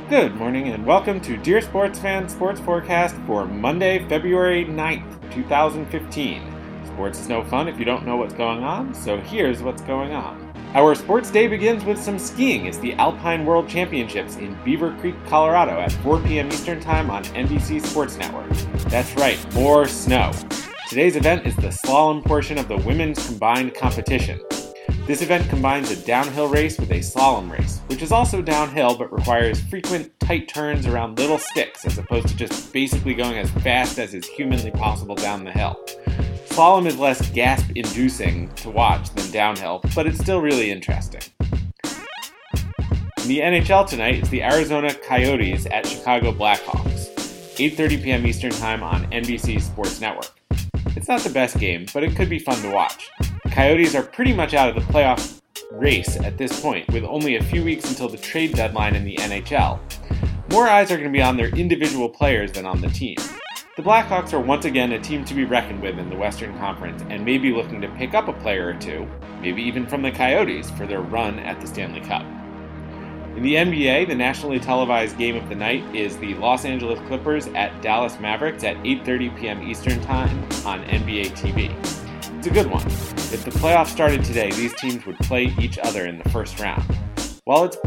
Good morning and welcome to Dear Sports Fan Sports Forecast for Monday, February 9th, 2015. Sports is no fun if you don't know what's going on, so here's what's going on. Our sports day begins with some skiing as the Alpine World Championships in Beaver Creek, Colorado at 4 p.m. Eastern Time on NBC Sports Network. That's right, more snow. Today's event is the slalom portion of the women's combined competition. This event combines a downhill race with a slalom race, which is also downhill but requires frequent tight turns around little sticks as opposed to just basically going as fast as is humanly possible down the hill. Slalom is less gasp-inducing to watch than downhill, but it's still really interesting. In the NHL tonight, it's the Arizona Coyotes at Chicago Blackhawks, 8:30 p.m. Eastern Time on NBC Sports Network. It's not the best game, but it could be fun to watch. The Coyotes are pretty much out of the playoff race at this point, with only a few weeks until the trade deadline in the NHL. More eyes are going to be on their individual players than on the team. The Blackhawks are once again a team to be reckoned with in the Western Conference and may be looking to pick up a player or two, maybe even from the Coyotes, for their run at the Stanley Cup. In the NBA, the nationally televised game of the night is the Los Angeles Clippers at Dallas Mavericks at 8:30 p.m. Eastern Time on NBA TV. It's a good one. If the playoffs started today, these teams would play each other in the first round. While it's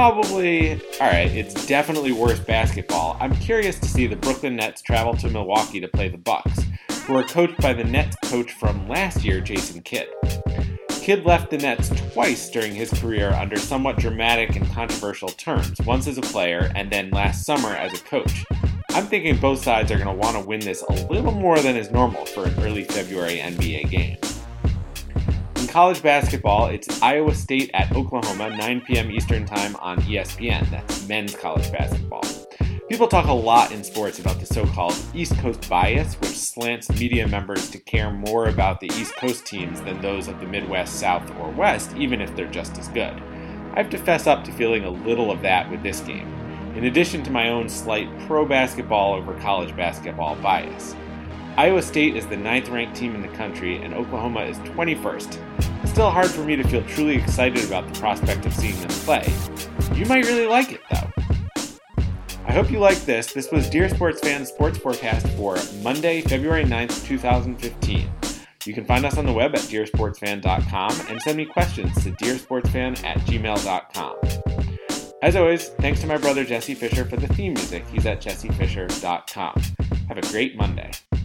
it's definitely worse basketball, I'm curious to see the Brooklyn Nets travel to Milwaukee to play the Bucks, who are coached by the Nets coach from last year, Jason Kidd. Kidd left the Nets twice during his career under somewhat dramatic and controversial terms, once as a player and then last summer as a coach. I'm thinking both sides are going to want to win this a little more than is normal for an early February NBA game. In college basketball, it's Iowa State at Oklahoma, 9 p.m. Eastern Time on ESPN. That's men's college basketball. People talk a lot in sports about the so-called East Coast bias, which slants media members to care more about the East Coast teams than those of the Midwest, South, or West, even if they're just as good. I have to fess up to feeling a little of that with this game, in addition to my own slight pro-basketball over college basketball bias. Iowa State is the 9th-ranked team in the country, and Oklahoma is 21st. It's still hard for me to feel truly excited about the prospect of seeing them play. You might really like it, though. I hope you liked this. This was Dear Sports Fan Sports Forecast for Monday, February 9th, 2015. You can find us on the web at dearsportsfan.com and send me questions to dearsportsfan@gmail.com. As always, thanks to my brother Jesse Fisher for the theme music. He's at jessefisher.com. Have a great Monday.